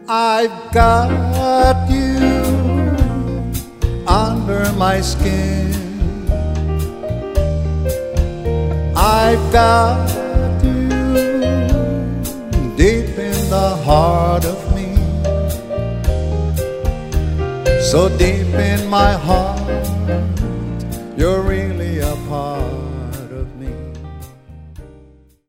I've got you under my skin. I've got you deep in the heart of me. So deep in my heart, you're really a part